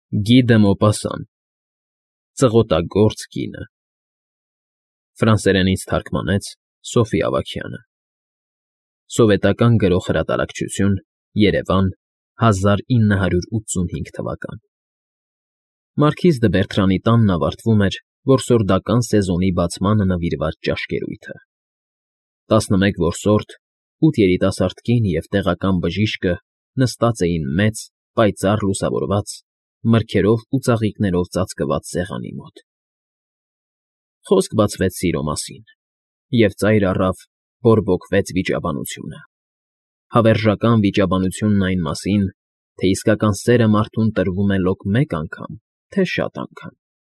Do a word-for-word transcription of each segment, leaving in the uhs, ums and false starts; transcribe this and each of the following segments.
Գի դը Մոպասան Ծղոտագործ կինը Ֆրանսերենից թարգմանեց Սոֆի Ավագյանը Սովետական Գրող Հրատարակչություն Երևան հազար ինը հարյուր ութսունհինգ թվական Մարքիզ դը Բերտրանի տանն ավարտվում էր որսորդական սեզոնի բացմանը նվիրված ճաշկերույթը տասնմեկ որսորդ, ութ երիտասարդ կին և տեղական բժիշկը նստած էին մեծ, պայծառ լուսավորված, մրգերով ու ծաղիկներով ծածկված սեղանի մոտ։ Խոսք բացվեց սիրո մասին, և ծայր առավ բորբոքվեց վիճաբանությունը։ Հավերժական վիճաբանությունն այն մասին, թե իսկական սերը մարդուն տրվում է լոկ մեկ անգամ, թե շատ անգամ։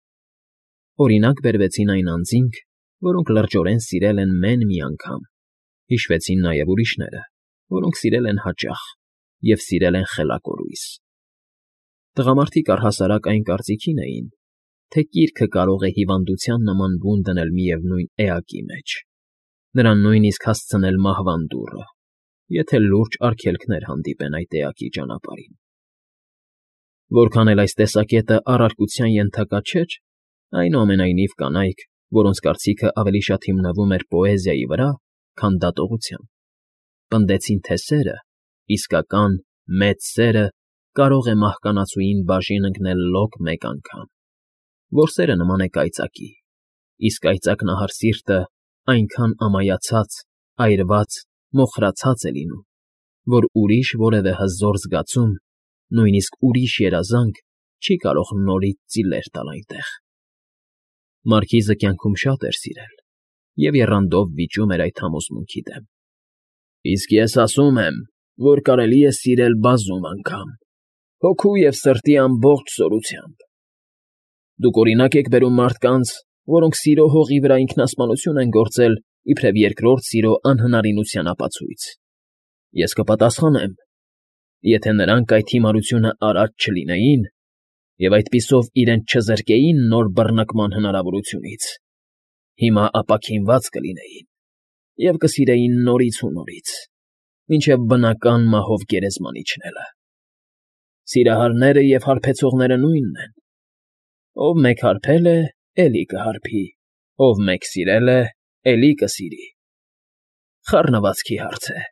Օրինակ բերվեցին այն անձինք, որոնք լրջորեն սիրել են մեն մի անգամ, հիշվեցին նաև ուրիշները, որոնք սիրել են հաճախ և սիրել են խելակորույս։ Տղամարդիկ առհասարակ այն կարծիքին էին, թե կիրքը կարող է հիվանդության նման բուն դնել միևնույն էակի մեջ, նրան նույնիսկ հասցնել մահվան դուռը, եթե լուրջ արգելքներ հանդիպեն այդ էակի ճանապարհին։ Որքան էլ այս տեսակետը առարկության ենթակա չէր, այնուամենայնիվ կանայք, որոնց կարծիքը ավելի շատ հիմնվում էր պոեզիայի վրա, քան դատողության, պնդեցին, թե սերը, իսկական, մեծ սերը կարող է մահկանացուին բաժին ընկնել լոկ մեկ անգամ, որ սերը նման է կայծակի, իսկ կայծակնահար սիրտը այնքան ամայացած, այրված, մոխրացած է լինում, որ ուրիշ որևէ հզոր զգացում, նույնիսկ ուրիշ երազանք չի կարող նորից ծիլեր տալ այնտեղ։ Մարքիզը կյանքում շատ էր սիրել և եռանդով վիճում էր այդ համոզմունքի դեմ։ Իսկ ես ասում եմ, որ կարելի է սիրել բազում անգամ, հոգու և սրտի ամբողջ զորությամբ։ Դուք օրինակ եք բերում մարդկանց, որոնք սիրո հողի վրա ինքնասպանություն են գործել իբրև երկրորդ սիրո անհնարինության ապացույց։ Ես կպատասխանեմ, եթե նրանք այդ հիմարությունը արած չլինեին և այդպիսով իրենց չզրկեին նոր բռնկման հնարավորությունից, հիմա ապաքինված կլինեին և կսիրեին նորից ու նորից, մինչև բնական մահով գերեզման իջնելը։ Սիրահարները և հարբեցողները նույնն են. ով մեկ հարբել է, էլի կհարբի, ով մեկ սիրել է, էլի կսիրի։ Խառնվածքի հարց է։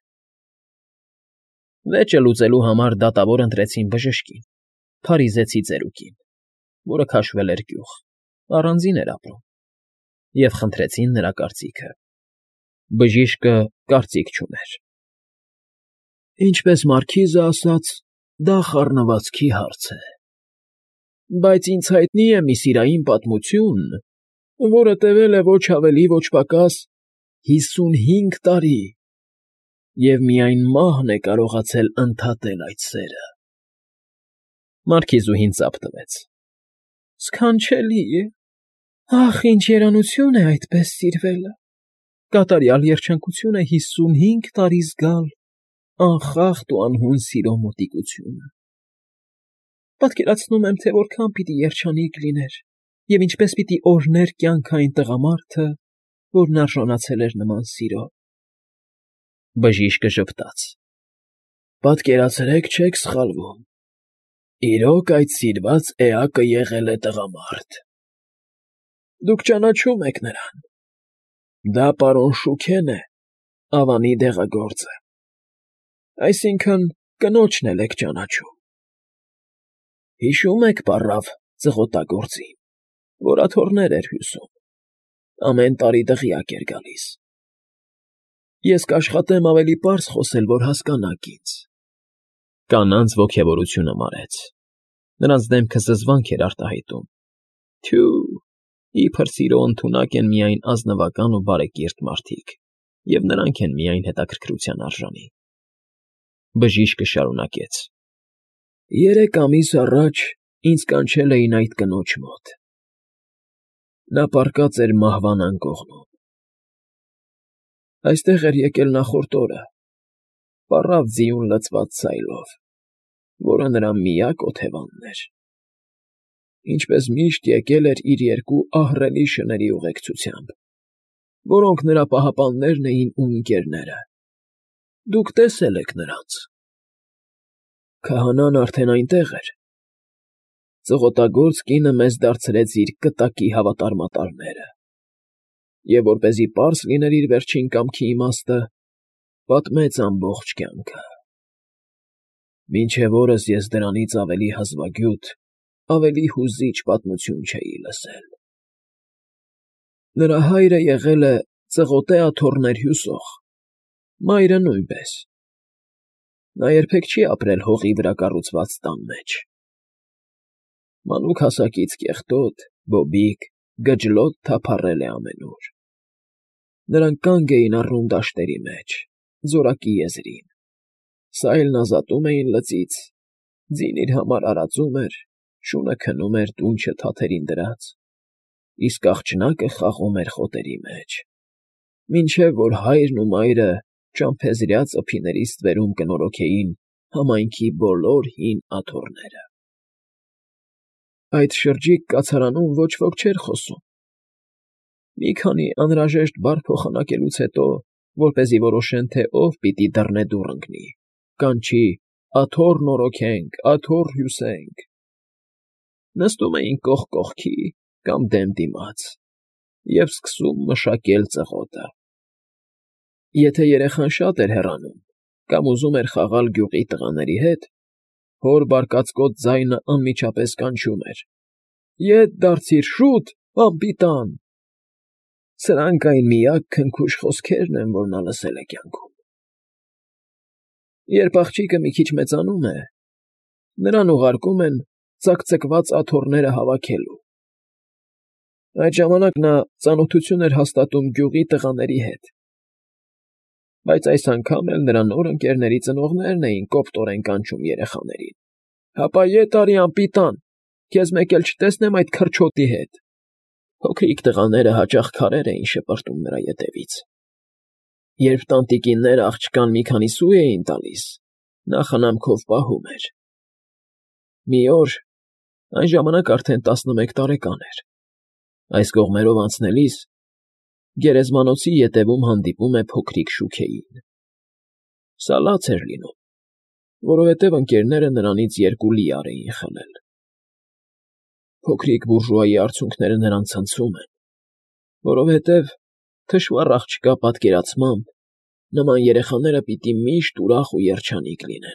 Վեճը լուծելու համար դատավոր ընտրեցին բժշկին, փարիզեցի ծերուկին, որը քաշվել էր գյուղ, առանձին էր ապրում, և խնդրեցին նրա կարծիքը։ Բժիշկը կարծիք չուներ։ Ինչպես մարքիզը ասաց, դա խառնվածքի հարց է, բայց ինձ հայտնի է մի սիրային պատմություն, որը տևել է ոչ ավելի, ոչ պակաս հիսունհինգ տարի, և միայն մահն է կարողացել ընդհատել այդ սերը։ Մարքիզուհին ծափ տվեց։ Սքանչելի է, ախ, ինչ երանություն է այդպես սիրվելը, կատարյալ երջանկություն է հիսունհինգ տարի զգալ անխախտ ու անհուն սիրո մոտիկությունը։ Պատկերացնում եմ, թե որքան պիտի երջանիկ լիներ և ինչպես պիտի օրհներ կյանքը այն տղամարդը, որն արժանացել էր նման սիրո։ Բժիշկը ժպտաց. Պատկերացրեք, չեք սխալվում, իրոք այդ սիրված էակը եղել է տղամարդ։ Դուք ճանաչում եք նրան։ Դա պարոն Շուքեն է, Ավանի դեղագործը, այսինքն՝ կնոջն էլ եք ճանաչում։ Հիշո՞ւմ եք պառավ Ծղոտագործին, որ աթոռներ էր հյուսում, ամեն տարի դղյակ էր գալիս։ Ես կաշխատեմ ավելի պարզ խոսել, որ հասկանաք ինձ։ Կանանց ոգևորությունը մարեց, նրանց դեմքը զզվանք էր արտահայտում։ Թյու, իբր սիրո ընդունակ են միայն ազնվական ու բարեկիրթ մարդիկ, և նրանք են միայն հետաքրքրության արժանի։ Բժիշկը շարունակեց. Երեք ամիս առաջ ինձ կանչել էին այդ կնոջ մոտ։ Նա պառկած էր մահվան անկողնում։ Այստեղ էր եկել նախորդ օրը, պառավ ձիուն լցված սայլով, որը նրա միակ օթևանն էր։ Ինչպես միշտ եկել էր իր երկու ահռելի շների ուղեկցությամբ, որոնք նրա պահապաններն էին ու ընկերները։ Դուք տեսել եք նրանց։ Քահանան արդեն այնտեղ էր։ ծղոտագործ կինը մեզ դարձրեց իր կտակի հավատարմատարները, և որպեսզի պարզ լիներ իր վերջին կամքի իմաստը, պատմեց ամբողջ կյանքը։ Մինչև օրս ես դրանից ավելի հազվագյուտ, ավելի հուզիչ պատմություն չէի լսել։ Նրա հայրը եղել է ծղոտե աթոռներ հյուսող, մայրը նույնպես։ Նա երբեք չի ապրել հողի վրա կառուցված տան մեջ։ Մանուկ հասակից կեղտոտ, բոբիկ, գջլոտ թափառել է ամենուր։ Նրանք կանգ էին առնում դաշտերի մեջ, ձորակի եզրին, սայլն ազատում էին լծից, ձին իր համար արածում էր, շունը քնում էր դունչը թաթերին դրած, իսկ աղջնակը խաղում էր խոտերի մեջ, մինչև որ հայրն ու մայրը ճամփեզրյա ծփիներից ստվերում կնորոգեին համայնքի բոլոր հին աթոռները։ Այդ շրջիկ կացարանում ոչ ոք չէր խոսում։ Մի քանի անհրաժեշտ բառ փոխանակելուց հետո, որպեսզի որոշեն, թե ով պիտի դռնեդուռ ընկնի, կանչի «Աթոռ նորոգենք, աթոռ հյուսենք», նստում էին կողք կողքի կամ դեմ դիմաց և սկսում մշակել ծղոտը։ Եթե երեխան շատ էր հեռանում կամ ուզում էր խաղալ գյուղի տղաների հետ, հոր բարկացկոտ ձայնը անմիջապես կանչում էր. «Ետ դարձիր, շուտ, անպիտան»։ Սրանք այն միակ քնքուշ խոսքերն են, որ նա լսել է կյանքում։ Երբ աղջիկը մի քիչ մեծանում է, նրան ուղարկում են ծակծկված աթոռները հավաքելու։ Այդ ժամանակ նա ծանոթություն էր հաստատում գյուղի տղաների հետ, բայց այս անգամ էլ նրա նոր ընկերների ծնողներն էին կոպտորեն կանչում երեխաներին. «Հապա ետ արի, անպիտան, քեզ մեկ էլ չտեսնեմ այդ քրչոտի հետ»։ Փոքրիկ տղաները հաճախ քարեր էին շպրտում նրա ետևից։ Երբ տանտիկինները աղջկան մի քանի սու էին տալիս, նա խնամքով պահում էր։ Մի օր, այն ժամանակ արդեն տասնմեկ տարեկան էր, այս կողմերով անցնելիս գերեզմանոցի ետևում հանդիպում է փոքրիկ շուքեին։ Սա լաց էր լինում, որովհետև ընկերները նրանից երկու լիար էին խլել։ Փոքրիկ բուրժուայի արցունքները նրան ցնցում են, որովհետև, թշվառ աղջկա պատկերացմամբ, նման երեխաները պիտի միշտ ուրախ ու երջանիկ լինեն։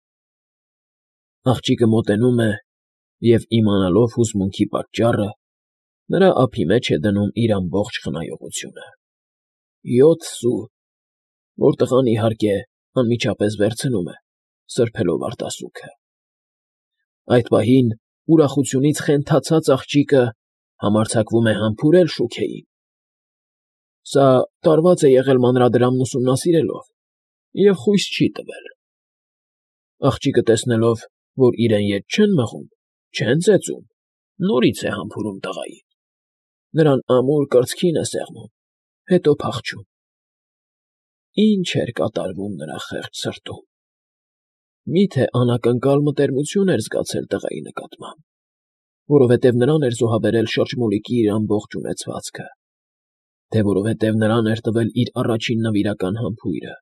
Աղջիկը մոտենում է և, իմանալով հուզմունքի պատճառը, նրա ափի մեջ է դնում իր ամբողջ խնայողությունը՝ յոթ սու, որ տղան, իհարկե, անմիջապես վերցնում է, սրբելով արտասուքը։ Այդ պահին ուրախությունից խենթացած աղջիկը համարձակվում է համբուրել շուքեին։ Սա տարված է եղել մանրադրամն ուսումնասիրելով և խույս չի տվել։ Աղջիկը տեսնելով, որ իրեն ետ չեն մղում, չեն ծեծում, նորից է համբուրում տղային, նրան ամուր կրծքին է սեղմում, հետո փախչում։ Ինչ էր կատարվում նրա խեղճ սրտում։ Մի՞թե անակնկալ մտերմություն էր զգացել տղայի նկատմամբ, որովհետև նրան էր զոհաբերել շրջմոլիկի իր ամբողջ ունեցվածքը, թե որովհետև նրան էր տվել իր առաջին նվիրական համբույրը։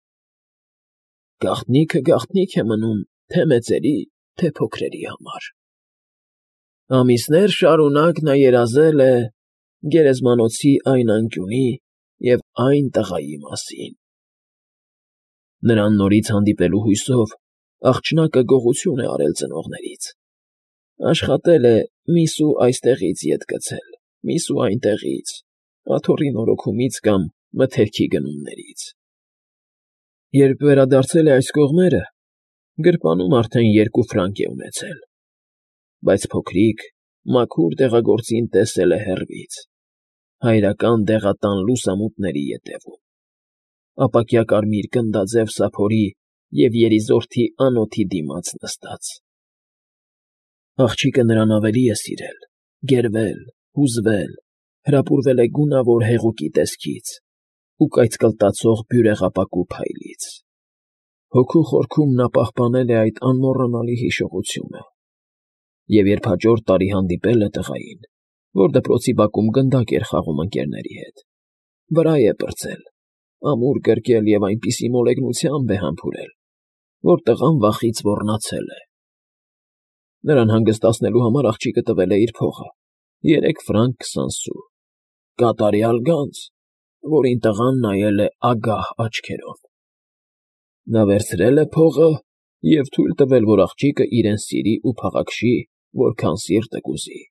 Գաղտնիքը գաղտնիք է մնում թե՛ մեծերի, թե՛ փոքրերի համար։ Ամիսներ շարունակ նա երազել է գերեզմանոցի այն անկյունի և այն տղայի մասին։ Նրան նորից հանդիպելու հույսով աղջնակը գողություն է արել ծնողներից, աշխատել է մի սու այստեղից ետ գցել, մի սու այնտեղից, աթոռի նորոգումից կամ մթերքի գնումներից։ Երբ վերադարձել է այս կողմերը, գրպանում արդեն երկու ֆրանկ է ունեցել, բայց փոքրիկ, մաքուր դեղագործին տեսել է հեռվից, հայրական դեղատան լուսամուտների ետևում, ապակյա կարմիր գնդաձև սափորի և երիզորդի անոթի դիմաց նստած։ Աղջիկը նրան ավելի է սիրել, գերվել, հուզվել, հրապուրվել է գունավոր հեղուկի տեսքից ու կայծկլտացող բյուրեղապակու փայլից։ Հոգու խորքում նա պահպանել է այդ անմոռանալի հիշողությունը, և երբ հաջորդ տարի հանդիպել է տղային, որ դպրոցի բակում գնդակ էր խաղում ընկերների հետ, վրա է պրծել, ամուր գրկել և այնպիսի մոլեգնությամբ է համբուրել, որ տղան վախից ոռնացել է։ Նրան հանգստացնելու համար աղջիկը տվել է իր փողը՝ երեք ֆրանկ քսան սու, կատարյալ գանձ, որին տղան նայել է ագահ աչքերով։ Նա վերցրել է փողը և թույլ տվել, որ աղջիկը իրեն սիրի ու փաղաքշի, որքան սիրտը կուզի։